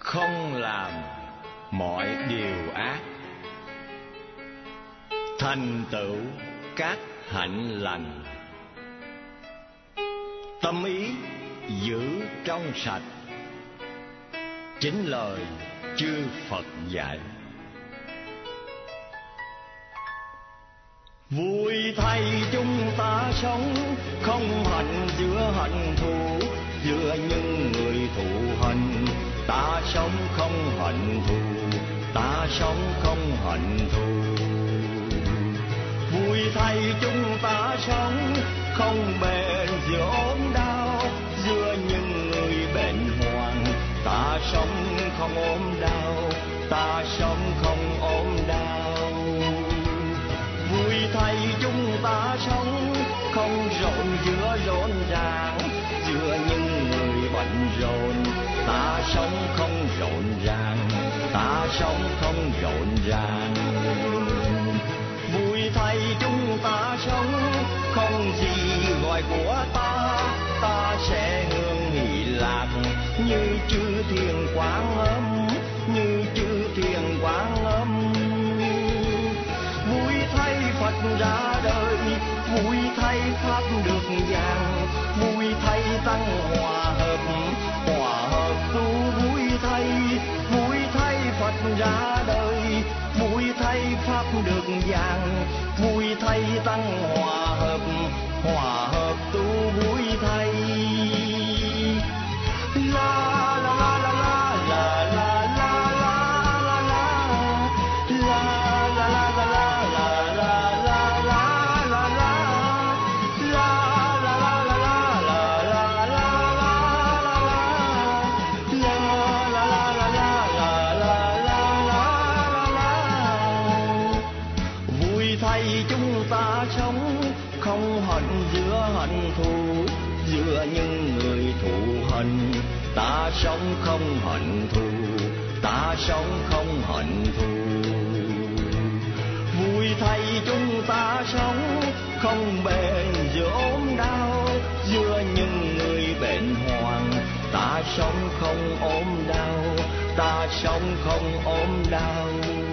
không làm mọi điều ác, thành tựu các hạnh lành, tâm ý giữ trong sạch, chính lời chư Phật dạy. Vui thay chúng ta sống, không hạnh giữa hạnh thù, giữa những người thù hận. Ta sống không hận thù, ta sống không hận thù. Vui thay chúng ta sống, không bền giữa ốm đau, giữa những người bệnh hoạn. Ta sống không ốm đau, ta sống không ốm đau. Vui thay chúng ta sống, không rộn giữa rộn ràng, giữa những người bận rộn. Ta sống không rộn ràng, ta sống không rộn ràng. Vui thay chúng ta sống, không gì gọi của ta, ta sẽ hương hỷ lạc như chư thiên quang âm, như chư thiên quang âm. Vui thay Phật ra đời, vui thay Pháp được giảng, vui thay tăng hòa hợp tu. Vui thay Phật ra đời, vui thay Pháp được giảng, vui thay tăng hòa hợp tu. Vui thay la la la la la la la la la la la la không hận giữa hận thù, giữa những người thù hận. Ta sống không hận thù, ta sống không hận thù. Vui thay chúng ta sống, không bền giữa ốm đau, giữa những người bệnh hoạn. Ta sống không ốm đau, ta sống không ốm đau.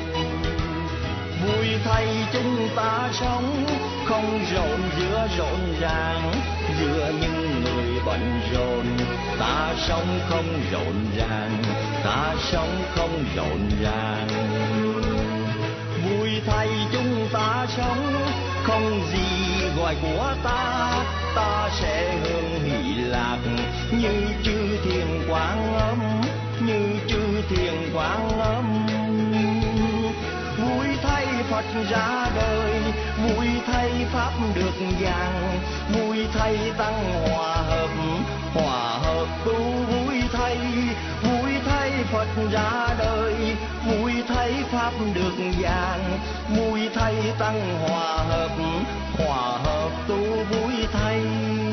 Vui thay chúng ta sống, không rộn giữa rộn ràng, giữa những người bận rộn. Ta sống không rộn ràng, ta sống không rộn ràng. Vui thay chúng ta sống, không gì gọi của ta, ta sẽ hương hỷ lạc như chư thiên quang âm, như chư thiên quang âm. Vui thay Phật ra đời, vui thay Pháp được giảng, vui thay tăng hòa hợp tu. Vui thay Phật ra đời, vui thay Pháp được giảng, vui thay tăng hòa hợp tu. Vui thay